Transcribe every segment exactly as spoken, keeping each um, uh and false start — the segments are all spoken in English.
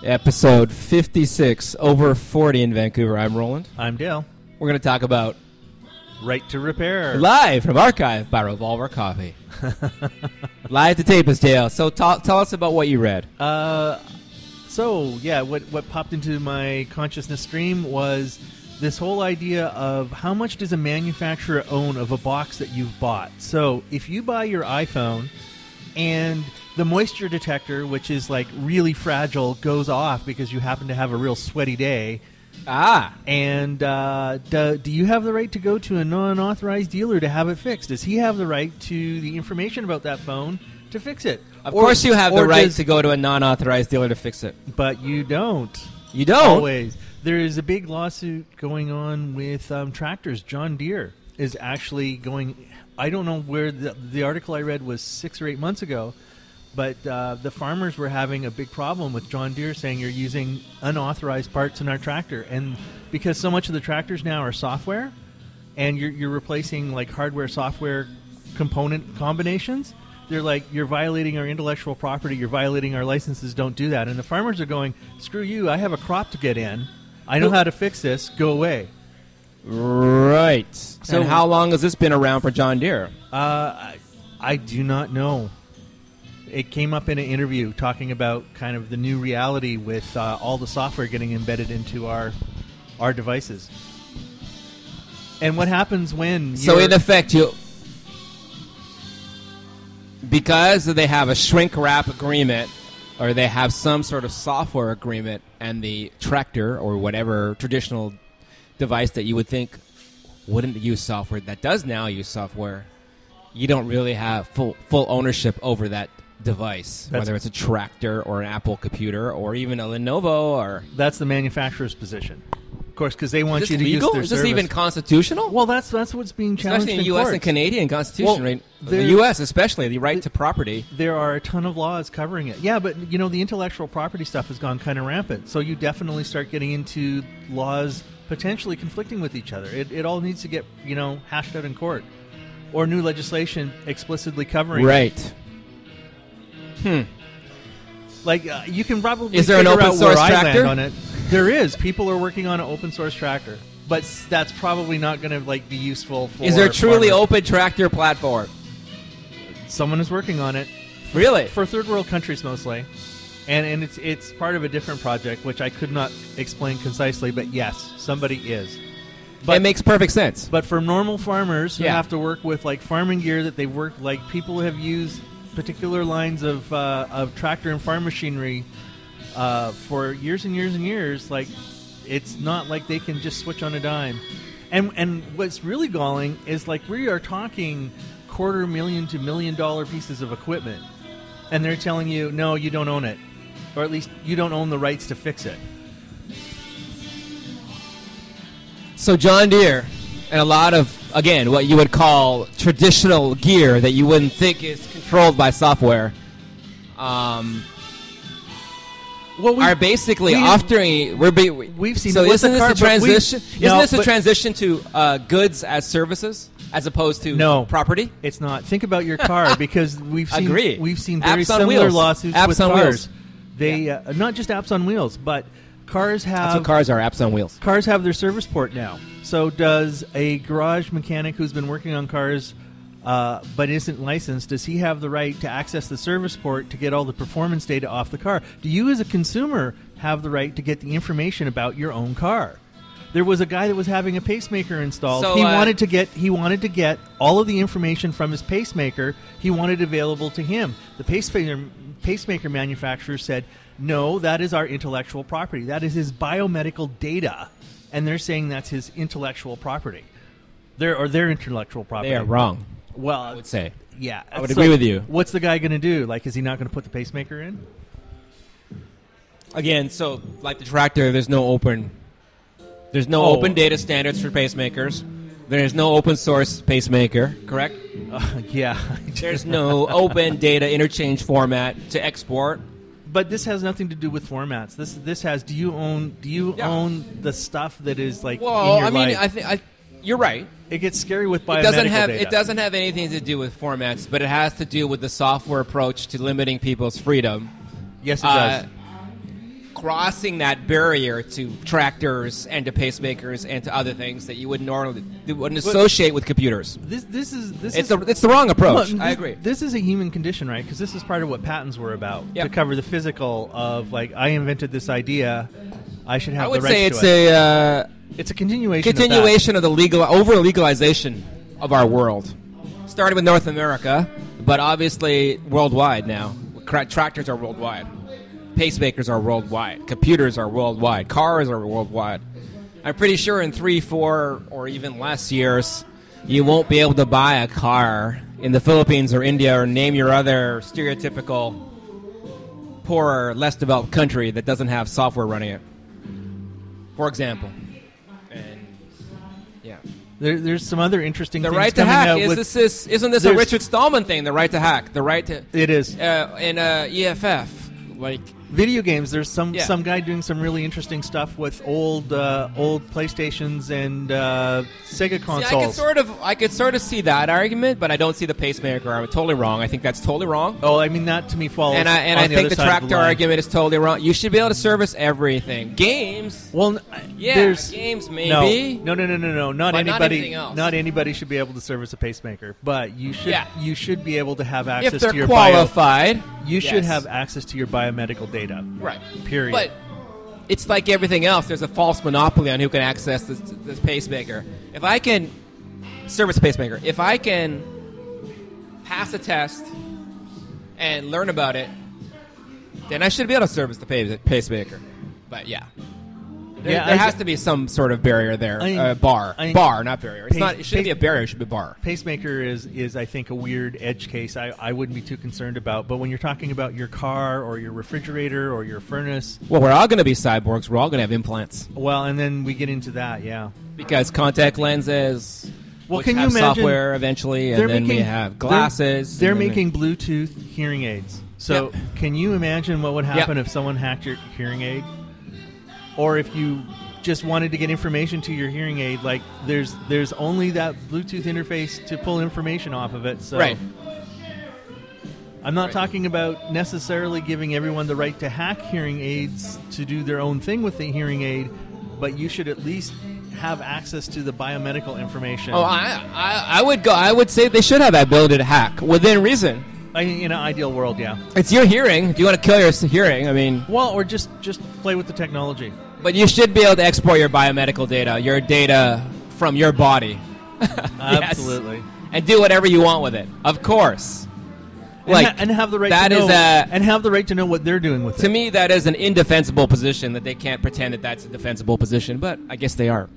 Episode fifty-six, over forty in Vancouver. I'm Roland. I'm Dale. We're going to talk about Right to Repair. live from Archive by Revolver Coffee. Live to tape is Dale. So ta- tell us about what you read. Uh, so, yeah, what, what popped into my consciousness stream was this whole idea of how much does a manufacturer own of a box that you've bought. So if you buy your iPhone and the moisture detector, which is like really fragile, goes off because you happen to have a real sweaty day. Ah. And uh, do, do you have the right to go to a non-authorized dealer to have it fixed? Does he have the right to the information about that phone to fix it? Of Or- course you have the or right does- to go to a non-authorized dealer to fix it. But you don't. You don't? Always. There is a big lawsuit going on with um, tractors. John Deere is actually going... I don't know where the, the article I read was six or eight months ago, but uh, the farmers were having a big problem with John Deere saying you're using unauthorized parts in our tractor. And because so much of the tractors now are software, and you're, you're replacing like hardware, software component combinations, they're like, you're violating our intellectual property, you're violating our licenses, don't do that. And the farmers are going, screw you, I have a crop to get in. I know how to fix this, go away. Right. So- So how long has this been around for John Deere? Uh, I, I do not know. It came up in an interview talking about kind of the new reality with uh, all the software getting embedded into our our devices. And what happens when So you're- in effect, you... Because they have a shrink wrap agreement, or they have some sort of software agreement, and the tractor or whatever traditional device that you would think wouldn't use software that does now use software, you don't really have full full ownership over that device, That's- whether it's a tractor or an Apple computer or even a Lenovo or... that's the manufacturer's position, of course, because they want Is you this to legal? use their Is this service. even constitutional? Well, that's that's what's being challenged Especially in the in U S courts. and Canadian Constitution, Well, right? The there- U S especially, the right to property. There are a ton of laws covering it. Yeah, but, you know, the intellectual property stuff has gone kind of rampant. So you definitely start getting into laws potentially conflicting with each other. It, it all needs to get, you know, hashed out in court. Or new legislation explicitly covering it. Right. Hmm. Like, uh, you can probably Is there an figure open out source where I tractor? land on it. There is. People are working on an open source tractor. But s- that's probably not going to, like, be useful for Is there a truly farmers. open tractor platform? Someone is working on it. Really? For third world countries mostly, and and it's it's part of a different project which I could not explain concisely, but yes, somebody is. But it makes perfect sense. but for normal farmers who Yeah. have to work with like farming gear that they've worked, like people who have used particular lines of uh, of tractor and farm machinery uh, for years and years and years, like it's not like they can just switch on a dime. And and what's really galling is like we are talking quarter million to million dollar pieces of equipment, and they're telling you no, you don't own it, or at least you don't own the rights to fix it. So John Deere and a lot of, again, what you would call traditional gear that you wouldn't think is controlled by software, um, Well, we are basically we- offering. We're be, We've seen So it with isn't the this car, a but we- transition? No, isn't this a but- transition to uh, goods as services as opposed to No. property? It's not. Think about your car because we've seen Agree. we've seen very Apps on similar wheels. lawsuits Apps with on cars. wheels. They uh, not just apps on wheels, but cars That's have what cars are, apps on wheels. cars have their service port now. So does a garage mechanic who's been working on cars uh, but isn't licensed, does he have the right to access the service port to get all the performance data off the car? Do you as a consumer have the right to get the information about your own car? There was a guy that was having a pacemaker installed. So, he uh, wanted to get he wanted to get all of the information from his pacemaker. He wanted available to him. The pacemaker pacemaker manufacturer said, "No, that is our intellectual property. That is his biomedical data." And they're saying that's his intellectual property. Their or their intellectual property. They are wrong, Well, I would say. yeah, I would So agree with you. What's the guy going to do? Like, is he not going to put the pacemaker in? Again, so like the tractor, there's no open, there's no Oh. open data standards for pacemakers. There's no open source pacemaker, correct? Uh, yeah. There's no open data interchange format to export. But this has nothing to do with formats. This this has. Do you own? Do you Yeah. own the stuff that is like Well, in your I mean, life? I think I, you're right. It gets scary with biomedical It doesn't have data. it doesn't have anything to do with formats, but it has to do with the software approach to limiting people's freedom. Yes, it Uh, does. crossing that barrier to tractors and to pacemakers and to other things that you wouldn't normally you wouldn't associate with computers. This this is this It's is a, it's the wrong approach. Well, I this- agree. This is a human condition, right? Because this is part of what patents were about, Yep. to cover the physical of, like, I invented this idea, I should have I would the rights say to it's it. a uh, It's a continuation. Of continuation of, the legal over legalization of our world. Started with North America, but obviously worldwide now. Cra- Tractors are worldwide. Pacemakers are worldwide. Computers are worldwide. Cars are worldwide. I'm pretty sure in three, four, or even less years, you won't be able to buy a car in the Philippines or India or name your other stereotypical poorer, less developed country that doesn't have software running it. For example. And yeah. There, there's some other interesting The things right to coming hack out is with, this, this isn't this a there's- Richard Stallman thing? The right to hack, the right to It is. uh, in uh, E F F, like Video games. There's some Yeah. some guy doing some really interesting stuff with old uh, old PlayStations and uh, Sega consoles. See, I could sort of I could sort of see that argument, but I don't see the pacemaker. I'm totally wrong. I think that's totally wrong. oh, I mean that to me falls. And I and on I the think other the side of tractor line. argument is totally wrong. You should be able to service everything. Games, Well, n- yeah, there's games maybe. No, no, no, no, no, no. Not But not anybody. anything else. Not anybody should be able to service a pacemaker, but you should. Yeah. You should be able to have access If they're to your bio. qualified, You should yes. have access to your biomedical data. right. Period. But it's like everything else. There's a false monopoly on who can access this, this pacemaker. If I can service a pacemaker, if I can pass a test and learn about it, then I should be able to service the pace- pacemaker. But yeah, there, Yeah, there I- has to be some sort of barrier there. I- uh, bar, I- bar, not barrier. It's pace- not. It shouldn't pace- be a barrier. It should be a bar. Pacemaker is, is I think, a weird edge case I, I wouldn't be too concerned about. But when you're talking about your car or your refrigerator or your furnace, Well, we're all going to be cyborgs. We're all going to have implants well, and then we get into that, yeah. because contact lenses. Well, which can you have imagine- software eventually, and They're then we making- have they're- glasses. They're, and then- making Bluetooth hearing aids. So Yep. can you imagine what would happen Yep. if someone hacked your hearing aid? Or if you just wanted to get information to your hearing aid, like there's there's only that Bluetooth interface to pull information off of it. So Right. I'm not Right. talking about necessarily giving everyone the right to hack hearing aids to do their own thing with the hearing aid, but you should at least have access to the biomedical information. Oh, I, I, I would go. I would say they should have that ability to hack within reason. I, in an ideal world, yeah. It's your hearing. If you want to kill your s- hearing, I mean, Well, or just just play with the technology. but you should be able to export your biomedical data, your data from your body. Yes. Absolutely. And do whatever you want with it. Of course. And, Like ha- and have the right that to know is a- and have the right to know what they're doing with To it. me, that is an indefensible position that they can't pretend that that's a defensible position, but I guess they are.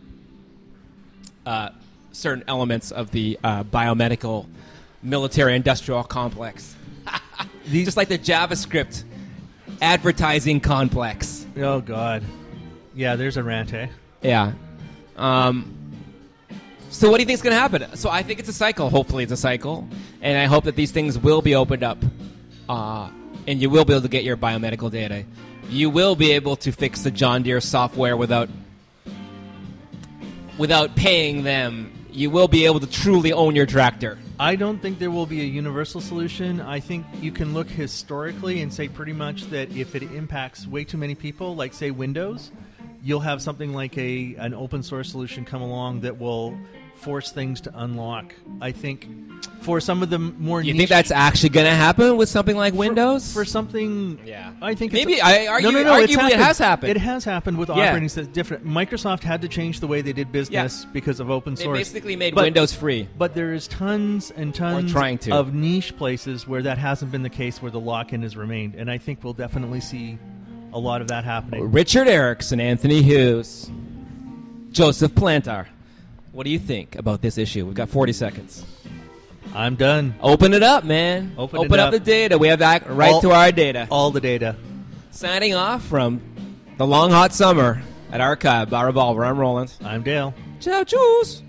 Uh, certain elements of the uh, biomedical military-industrial complex. These- Just like the JavaScript advertising complex. Oh God, yeah. There's a rant, eh? Yeah. Um, so what do you think is going to happen? So I think it's a cycle. Hopefully it's a cycle. And I hope that these things will be opened up. Uh, and you will be able to get your biomedical data. You will be able to fix the John Deere software without without paying them. You will be able to truly own your tractor. I don't think there will be a universal solution. I think you can look historically and say pretty much that if it impacts way too many people, like say Windows, you'll have something like a an open source solution come along that will force things to unlock. I think for some of the more You niche, think that's actually going to happen with something like Windows? for, for something. Yeah. I think Maybe it's, I argue, no, no, no, it's arguably it has happened. It has happened with Yeah. operating systems. Different. Microsoft had to change the way they did business because of open They source. basically made But- Windows free. But there is tons and tons trying to. of niche places where that hasn't been the case, where the lock-in has remained, and I think we'll definitely see a lot of that happening. Richard Erickson, Anthony Hughes, Joseph Plantar. What do you think about this issue? We've got forty seconds. I'm done. Open it up, man. Open it up. up. the data. We have that right All- to our data. All the data. Signing off from the long hot summer at Archive by Revolver. I'm Roland. I'm Dale. Ciao, choose.